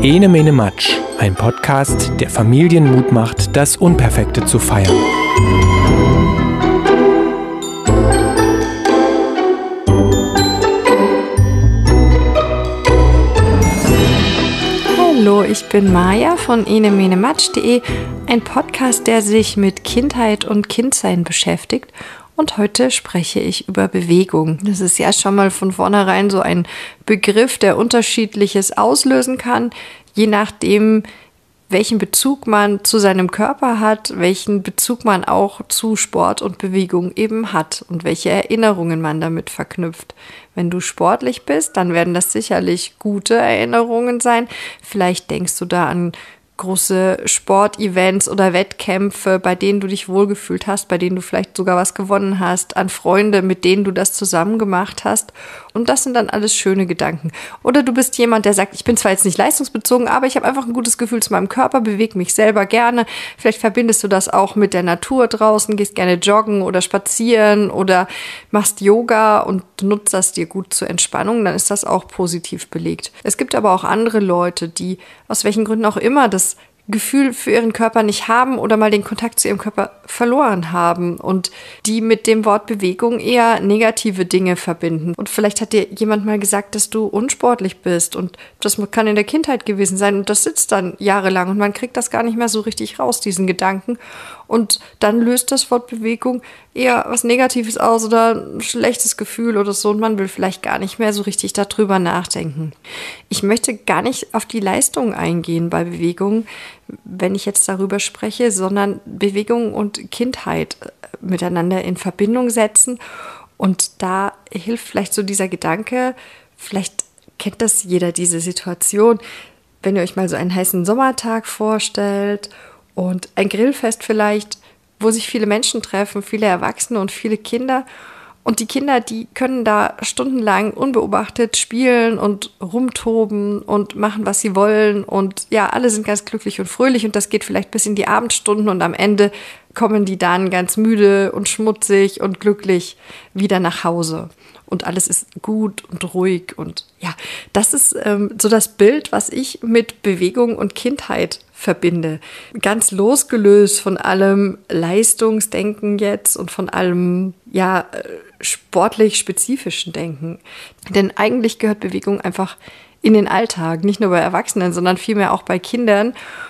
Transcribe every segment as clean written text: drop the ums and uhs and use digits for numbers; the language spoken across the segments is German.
Ene Mene Matsch, ein Podcast, der Familien Mut macht, das Unperfekte zu feiern. Hallo, ich bin Maja von enemenematsch.de, ein Podcast, der sich mit Kindheit und Kindsein beschäftigt. Und heute spreche ich über Bewegung. Das ist ja schon mal von vornherein so ein Begriff, der Unterschiedliches auslösen kann, je nachdem, welchen Bezug man zu seinem Körper hat, welchen Bezug man auch zu Sport und Bewegung eben hat und welche Erinnerungen man damit verknüpft. Wenn du sportlich bist, dann werden das sicherlich gute Erinnerungen sein. Vielleicht denkst du da an große Sportevents oder Wettkämpfe, bei denen du dich wohlgefühlt hast, bei denen du vielleicht sogar was gewonnen hast, an Freunde, mit denen du das zusammen gemacht hast. Und das sind dann alles schöne Gedanken. Oder du bist jemand, der sagt, ich bin zwar jetzt nicht leistungsbezogen, aber ich habe einfach ein gutes Gefühl zu meinem Körper, bewege mich selber gerne. Vielleicht verbindest du das auch mit der Natur draußen, gehst gerne joggen oder spazieren oder machst Yoga und nutzt das dir gut zur Entspannung, dann ist das auch positiv belegt. Es gibt aber auch andere Leute, die aus welchen Gründen auch immer das Gefühl für ihren Körper nicht haben oder mal den Kontakt zu ihrem Körper verloren haben und die mit dem Wort Bewegung eher negative Dinge verbinden. Und vielleicht hat dir jemand mal gesagt, dass du unsportlich bist und das kann in der Kindheit gewesen sein und das sitzt dann jahrelang und man kriegt das gar nicht mehr so richtig raus, diesen Gedanken. Und dann löst das Wort Bewegung eher was Negatives aus oder ein schlechtes Gefühl oder so und man will vielleicht gar nicht mehr so richtig darüber nachdenken. Ich möchte gar nicht auf die Leistung eingehen bei Bewegung, wenn ich jetzt darüber spreche, sondern Bewegung und Kindheit miteinander in Verbindung setzen. Und da hilft vielleicht so dieser Gedanke, vielleicht kennt das jeder, diese Situation, wenn ihr euch mal so einen heißen Sommertag vorstellt und ein Grillfest vielleicht, wo sich viele Menschen treffen, viele Erwachsene und viele Kinder. Und die Kinder, die können da stundenlang unbeobachtet spielen und rumtoben und machen, was sie wollen. Und ja, alle sind ganz glücklich und fröhlich und das geht vielleicht bis in die Abendstunden und am Ende kommen die dann ganz müde und schmutzig und glücklich wieder nach Hause. Und alles ist gut und ruhig und ja, das ist so das Bild, was ich mit Bewegung und Kindheit verbinde. Ganz losgelöst von allem Leistungsdenken jetzt und von allem, ja, sportlich spezifischen Denken. Denn eigentlich gehört Bewegung einfach in den Alltag, nicht nur bei Erwachsenen, sondern vielmehr auch bei Kindern.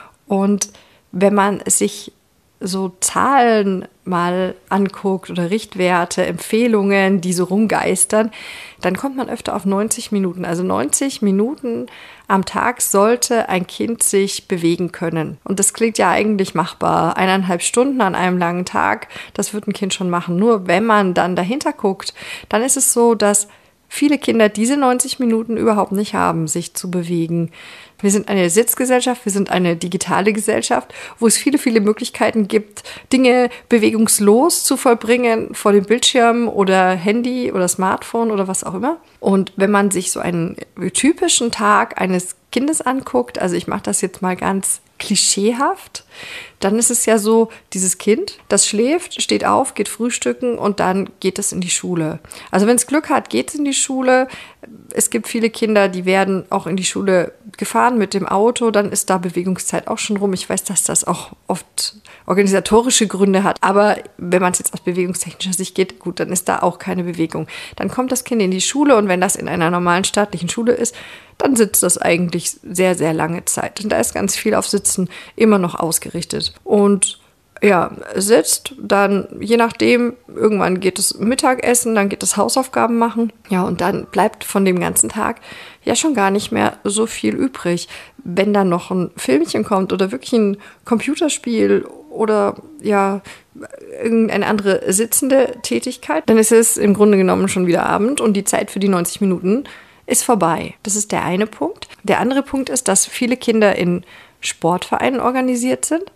Und wenn man sich so Zahlen mal anguckt oder Richtwerte, Empfehlungen, die so rumgeistern, dann kommt man öfter auf 90 Minuten. Also 90 Minuten am Tag sollte ein Kind sich bewegen können. Und das klingt ja eigentlich machbar. 1,5 Stunden an einem langen Tag, das wird ein Kind schon machen. Nur wenn man dann dahinter guckt, dann ist es so, dass viele Kinder diese 90 Minuten überhaupt nicht haben, sich zu bewegen. Wir sind eine Sitzgesellschaft, wir sind eine digitale Gesellschaft, wo es viele, viele Möglichkeiten gibt, Dinge bewegungslos zu vollbringen vor dem Bildschirm oder Handy oder Smartphone oder was auch immer. Und wenn man sich so einen typischen Tag eines Kindes anguckt, also ich mache das jetzt mal ganz klischeehaft, dann ist es ja so, dieses Kind, das schläft, steht auf, geht frühstücken und dann geht es in die Schule. Also wenn es Glück hat, geht es in die Schule. Es gibt viele Kinder, die werden auch in die Schule gefahren mit dem Auto, dann ist da Bewegungszeit auch schon rum. Ich weiß, dass das auch oft organisatorische Gründe hat, aber wenn man es jetzt aus bewegungstechnischer Sicht geht, gut, dann ist da auch keine Bewegung. Dann kommt das Kind in die Schule und wenn das in einer normalen staatlichen Schule ist, dann sitzt das eigentlich sehr, sehr lange Zeit. Und da ist ganz viel auf Sitzen immer noch ausgerichtet. Und ja, sitzt, dann je nachdem, irgendwann geht es Mittagessen, dann geht es Hausaufgaben machen. Ja, und dann bleibt von dem ganzen Tag ja schon gar nicht mehr so viel übrig. Wenn dann noch ein Filmchen kommt oder wirklich ein Computerspiel oder ja, irgendeine andere sitzende Tätigkeit, dann ist es im Grunde genommen schon wieder Abend und die Zeit für die 90 Minuten ist vorbei. Das ist der eine Punkt. Der andere Punkt ist, dass viele Kinder in Sportvereinen organisiert sind.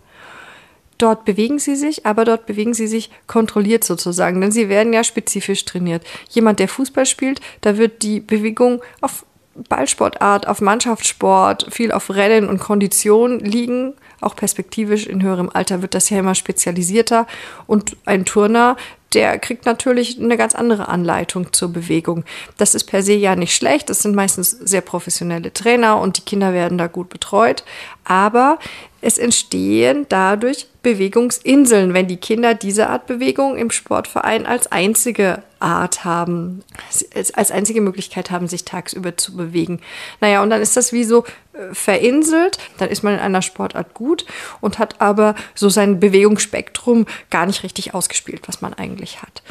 Dort bewegen sie sich, aber dort bewegen sie sich kontrolliert sozusagen, denn sie werden ja spezifisch trainiert. Jemand, der Fußball spielt, da wird die Bewegung auf Ballsportart, auf Mannschaftssport, viel auf Rennen und Kondition liegen. Auch perspektivisch in höherem Alter wird das ja immer spezialisierter. Und ein Turner, der kriegt natürlich eine ganz andere Anleitung zur Bewegung. Das ist per se ja nicht schlecht. Das sind meistens sehr professionelle Trainer und die Kinder werden da gut betreut. Aber es entstehen dadurch Bewegungsinseln, wenn die Kinder diese Art Bewegung im Sportverein als einzige Art haben, als einzige Möglichkeit haben, sich tagsüber zu bewegen. Naja, und dann ist das wie so verinselt, dann ist man in einer Sportart gut und hat aber so sein Bewegungsspektrum gar nicht richtig ausgespielt, was man eigentlich hat.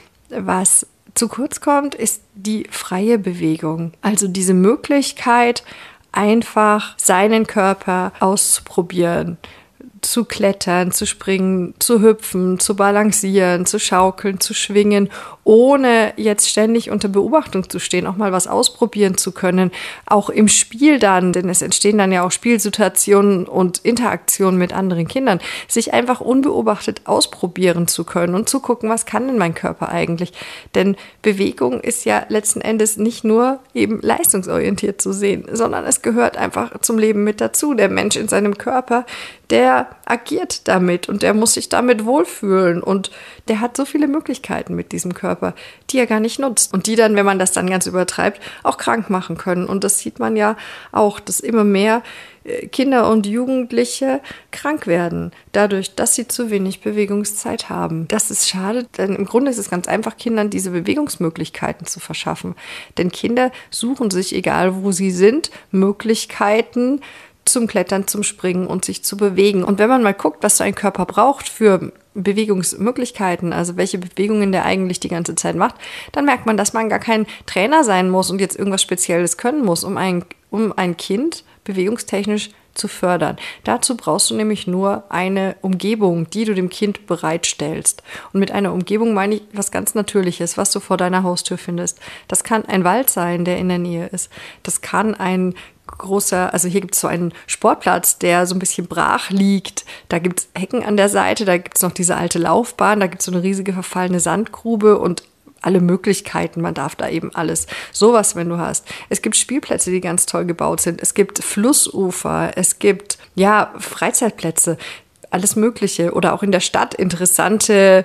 Was zu kurz kommt, ist die freie Bewegung, also diese Möglichkeit, einfach seinen Körper auszuprobieren, zu klettern, zu springen, zu hüpfen, zu balancieren, zu schaukeln, zu schwingen, ohne jetzt ständig unter Beobachtung zu stehen, auch mal was ausprobieren zu können, auch im Spiel dann, denn es entstehen dann ja auch Spielsituationen und Interaktionen mit anderen Kindern, sich einfach unbeobachtet ausprobieren zu können und zu gucken, was kann denn mein Körper eigentlich? Denn Bewegung ist ja letzten Endes nicht nur eben leistungsorientiert zu sehen, sondern es gehört einfach zum Leben mit dazu. Der Mensch in seinem Körper, der agiert damit und der muss sich damit wohlfühlen und der hat so viele Möglichkeiten mit diesem Körper, die er gar nicht nutzt und die dann, wenn man das dann ganz übertreibt, auch krank machen können. Und das sieht man ja auch, dass immer mehr Kinder und Jugendliche krank werden, dadurch, dass sie zu wenig Bewegungszeit haben. Das ist schade, denn im Grunde ist es ganz einfach, Kindern diese Bewegungsmöglichkeiten zu verschaffen. Denn Kinder suchen sich, egal wo sie sind, Möglichkeiten zum Klettern, zum Springen und sich zu bewegen. Und wenn man mal guckt, was so ein Körper braucht für Bewegungsmöglichkeiten, also welche Bewegungen der eigentlich die ganze Zeit macht, dann merkt man, dass man gar kein Trainer sein muss und jetzt irgendwas Spezielles können muss, um ein Kind bewegungstechnisch zu fördern. Dazu brauchst du nämlich nur eine Umgebung, die du dem Kind bereitstellst. Und mit einer Umgebung meine ich was ganz Natürliches, was du vor deiner Haustür findest. Das kann ein Wald sein, der in der Nähe ist. Das kann ein großer, also hier gibt es so einen Sportplatz, der so ein bisschen brach liegt. Da gibt es Hecken an der Seite, da gibt es noch diese alte Laufbahn, da gibt es so eine riesige verfallene Sandgrube und alle Möglichkeiten, man darf da eben alles. Sowas, wenn du hast. Es gibt Spielplätze, die ganz toll gebaut sind. Es gibt Flussufer, es gibt, ja, Freizeitplätze. Alles Mögliche oder auch in der Stadt interessante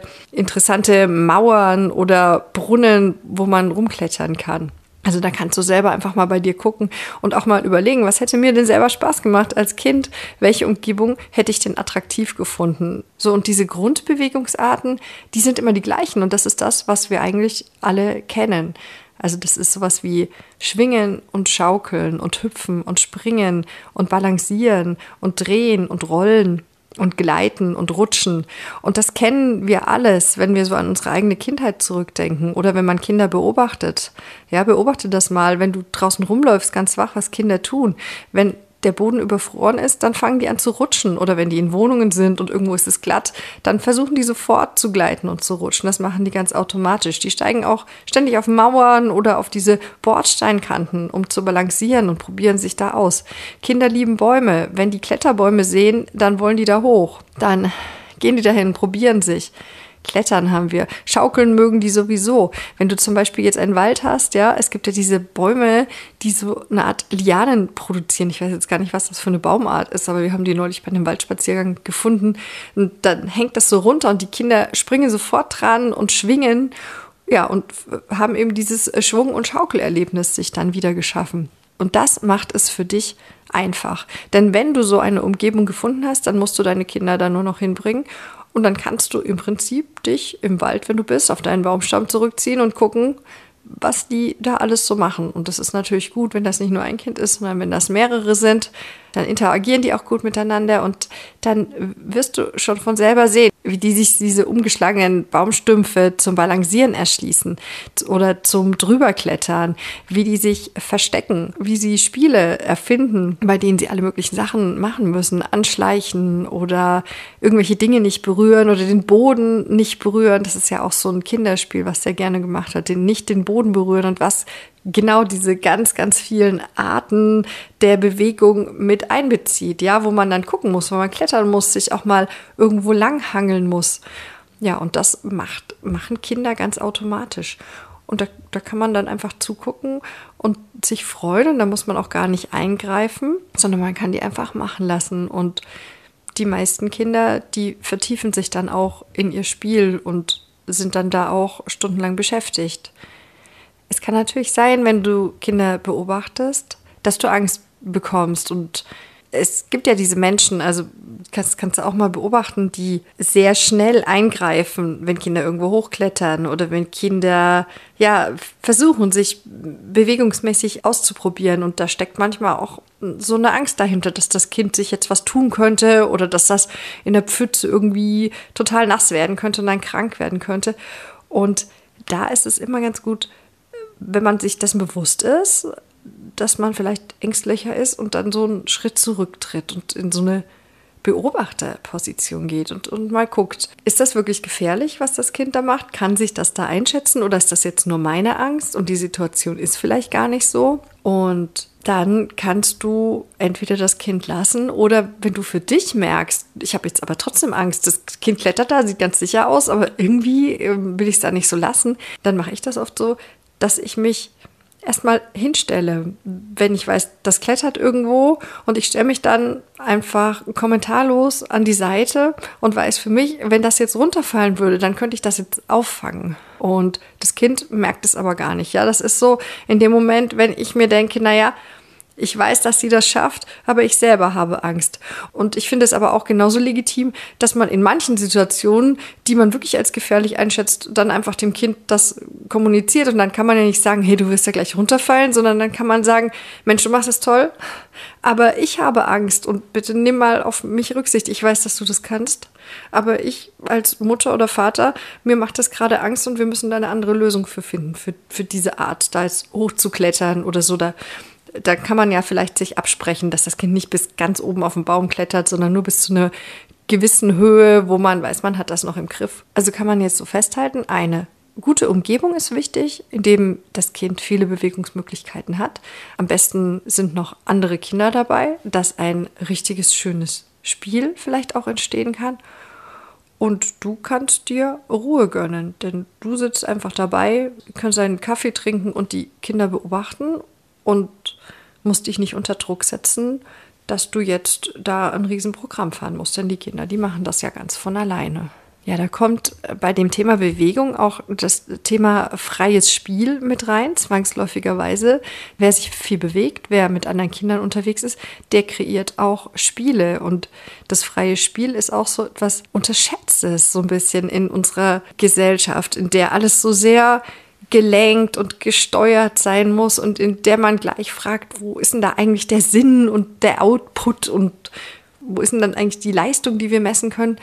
Mauern oder Brunnen, wo man rumklettern kann. Also da kannst du selber einfach mal bei dir gucken und auch mal überlegen, was hätte mir denn selber Spaß gemacht als Kind? Welche Umgebung hätte ich denn attraktiv gefunden? So, und diese Grundbewegungsarten, die sind immer die gleichen und das ist das, was wir eigentlich alle kennen. Also das ist sowas wie Schwingen und Schaukeln und Hüpfen und Springen und Balancieren und Drehen und Rollen und Gleiten und Rutschen. Und das kennen wir alles, wenn wir so an unsere eigene Kindheit zurückdenken oder wenn man Kinder beobachtet. Ja, beobachte das mal, wenn du draußen rumläufst, ganz wach, was Kinder tun. Wenn der Boden überfroren ist, dann fangen die an zu rutschen. Oder wenn die in Wohnungen sind und irgendwo ist es glatt, dann versuchen die sofort zu gleiten und zu rutschen. Das machen die ganz automatisch. Die steigen auch ständig auf Mauern oder auf diese Bordsteinkanten, um zu balancieren und probieren sich da aus. Kinder lieben Bäume. Wenn die Kletterbäume sehen, dann wollen die da hoch. Dann gehen die dahin, probieren sich. Klettern haben wir. Schaukeln mögen die sowieso. Wenn du zum Beispiel jetzt einen Wald hast, ja, es gibt ja diese Bäume, die so eine Art Lianen produzieren. Ich weiß jetzt gar nicht, was das für eine Baumart ist, aber wir haben die neulich bei einem Waldspaziergang gefunden. Und dann hängt das so runter und die Kinder springen sofort dran und schwingen. Ja, und haben eben dieses Schwung- und Schaukelerlebnis sich dann wieder geschaffen. Und das macht es für dich einfach. Denn wenn du so eine Umgebung gefunden hast, dann musst du deine Kinder da nur noch hinbringen. Und dann kannst du im Prinzip dich im Wald, wenn du bist, auf deinen Baumstamm zurückziehen und gucken, was die da alles so machen. Und das ist natürlich gut, wenn das nicht nur ein Kind ist, sondern wenn das mehrere sind, dann interagieren die auch gut miteinander und dann wirst du schon von selber sehen, wie die sich diese umgeschlagenen Baumstümpfe zum Balancieren erschließen oder zum Drüberklettern, wie die sich verstecken, wie sie Spiele erfinden, bei denen sie alle möglichen Sachen machen müssen, anschleichen oder irgendwelche Dinge nicht berühren oder den Boden nicht berühren. Das ist ja auch so ein Kinderspiel, was der gerne gemacht hat, nicht den Boden berühren und was genau diese ganz, ganz vielen Arten der Bewegung mit einbezieht, ja, wo man dann gucken muss, wo man klettern muss, sich auch mal irgendwo langhangeln muss. Ja, und das machen Kinder ganz automatisch. Und da kann man dann einfach zugucken und sich freuen und da muss man auch gar nicht eingreifen, sondern man kann die einfach machen lassen. Und die meisten Kinder, die vertiefen sich dann auch in ihr Spiel und sind dann da auch stundenlang beschäftigt. Es kann natürlich sein, wenn du Kinder beobachtest, dass du Angst bekommst. Und es gibt ja diese Menschen, also kannst du auch mal beobachten, die sehr schnell eingreifen, wenn Kinder irgendwo hochklettern oder wenn Kinder versuchen, sich bewegungsmäßig auszuprobieren. Und da steckt manchmal auch so eine Angst dahinter, dass das Kind sich jetzt was tun könnte oder dass das in der Pfütze irgendwie total nass werden könnte und dann krank werden könnte. Und da ist es immer ganz gut, wenn man sich dessen bewusst ist, dass man vielleicht ängstlicher ist und dann so einen Schritt zurücktritt und in so eine Beobachterposition geht und mal guckt, ist das wirklich gefährlich, was das Kind da macht? Kann sich das da einschätzen oder ist das jetzt nur meine Angst und die Situation ist vielleicht gar nicht so? Und dann kannst du entweder das Kind lassen oder wenn du für dich merkst, ich habe jetzt aber trotzdem Angst, das Kind klettert da, sieht ganz sicher aus, aber irgendwie will ich es da nicht so lassen, dann mache ich das oft so, dass ich mich erstmal hinstelle, wenn ich weiß, das klettert irgendwo und ich stelle mich dann einfach kommentarlos an die Seite und weiß für mich, wenn das jetzt runterfallen würde, dann könnte ich das jetzt auffangen. Und das Kind merkt es aber gar nicht. Ja, das ist so in dem Moment, wenn ich mir denke, naja, ich weiß, dass sie das schafft, aber ich selber habe Angst. Und ich finde es aber auch genauso legitim, dass man in manchen Situationen, die man wirklich als gefährlich einschätzt, dann einfach dem Kind das kommuniziert. Und dann kann man ja nicht sagen, hey, du wirst ja gleich runterfallen, sondern dann kann man sagen, Mensch, du machst es toll, aber ich habe Angst und bitte nimm mal auf mich Rücksicht. Ich weiß, dass du das kannst, aber ich als Mutter oder Vater, mir macht das gerade Angst und wir müssen da eine andere Lösung für finden, für diese Art, da jetzt hochzuklettern oder so. Da kann man ja vielleicht sich absprechen, dass das Kind nicht bis ganz oben auf den Baum klettert, sondern nur bis zu einer gewissen Höhe, wo man weiß, man hat das noch im Griff. Also kann man jetzt so festhalten, eine gute Umgebung ist wichtig, in dem das Kind viele Bewegungsmöglichkeiten hat. Am besten sind noch andere Kinder dabei, dass ein richtiges, schönes Spiel vielleicht auch entstehen kann. Und du kannst dir Ruhe gönnen, denn du sitzt einfach dabei, kannst einen Kaffee trinken und die Kinder beobachten und musst dich nicht unter Druck setzen, dass du jetzt da ein Riesenprogramm fahren musst. Denn die Kinder, die machen das ja ganz von alleine. Ja, da kommt bei dem Thema Bewegung auch das Thema freies Spiel mit rein, zwangsläufigerweise. Wer sich viel bewegt, wer mit anderen Kindern unterwegs ist, der kreiert auch Spiele. Und das freie Spiel ist auch so etwas Unterschätztes, so ein bisschen in unserer Gesellschaft, in der alles so sehr gelenkt und gesteuert sein muss und in der man gleich fragt, wo ist denn da eigentlich der Sinn und der Output und wo ist denn dann eigentlich die Leistung, die wir messen können?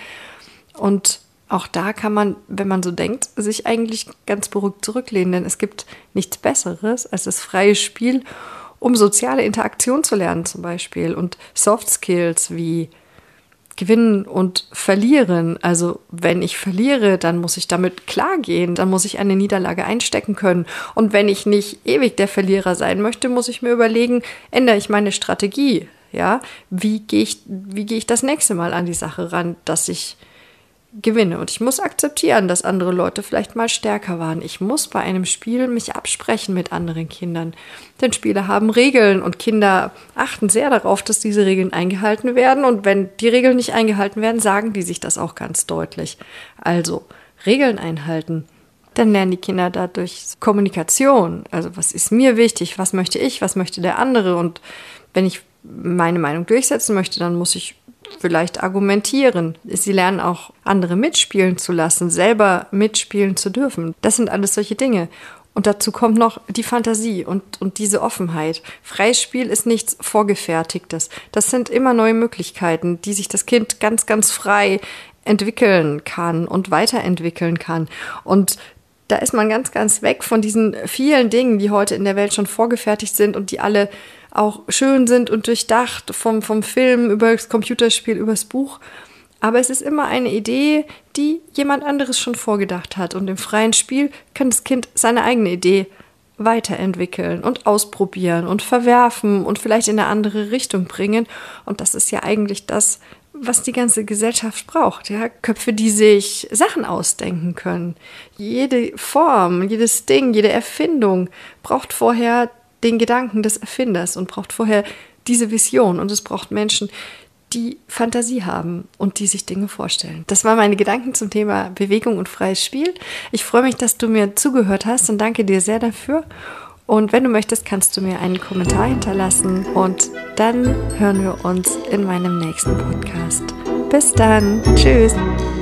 Und auch da kann man, wenn man so denkt, sich eigentlich ganz beruhigt zurücklehnen, denn es gibt nichts Besseres als das freie Spiel, um soziale Interaktion zu lernen zum Beispiel und Soft Skills wie Gewinnen und Verlieren. Also wenn ich verliere, dann muss ich damit klargehen, dann muss ich eine Niederlage einstecken können. Und wenn ich nicht ewig der Verlierer sein möchte, muss ich mir überlegen, ändere ich meine Strategie? Ja? Wie gehe ich das nächste Mal an die Sache ran, dass ich gewinne? Und ich muss akzeptieren, dass andere Leute vielleicht mal stärker waren. Ich muss bei einem Spiel mich absprechen mit anderen Kindern. Denn Spiele haben Regeln und Kinder achten sehr darauf, dass diese Regeln eingehalten werden. Und wenn die Regeln nicht eingehalten werden, sagen die sich das auch ganz deutlich. Also Regeln einhalten. Dann lernen die Kinder dadurch Kommunikation. Also was ist mir wichtig? Was möchte ich? Was möchte der andere? Und wenn ich meine Meinung durchsetzen möchte, dann muss ich vielleicht argumentieren. Sie lernen auch andere mitspielen zu lassen, selber mitspielen zu dürfen. Das sind alles solche Dinge. Und dazu kommt noch die Fantasie und diese Offenheit. Freies Spiel ist nichts Vorgefertigtes. Das sind immer neue Möglichkeiten, die sich das Kind ganz, ganz frei entwickeln kann und weiterentwickeln kann. Und da ist man ganz, ganz weg von diesen vielen Dingen, die heute in der Welt schon vorgefertigt sind und die alle auch schön sind und durchdacht, vom Film über das Computerspiel, über das Buch. Aber es ist immer eine Idee, die jemand anderes schon vorgedacht hat. Und im freien Spiel kann das Kind seine eigene Idee weiterentwickeln und ausprobieren und verwerfen und vielleicht in eine andere Richtung bringen. Und das ist ja eigentlich das, was die ganze Gesellschaft braucht. Ja? Köpfe, die sich Sachen ausdenken können. Jede Form, jedes Ding, jede Erfindung braucht vorher den Gedanken des Erfinders und braucht vorher diese Vision. Und es braucht Menschen, die Fantasie haben und die sich Dinge vorstellen. Das waren meine Gedanken zum Thema Bewegung und freies Spiel. Ich freue mich, dass du mir zugehört hast und danke dir sehr dafür. Und wenn du möchtest, kannst du mir einen Kommentar hinterlassen und dann hören wir uns in meinem nächsten Podcast. Bis dann. Tschüss.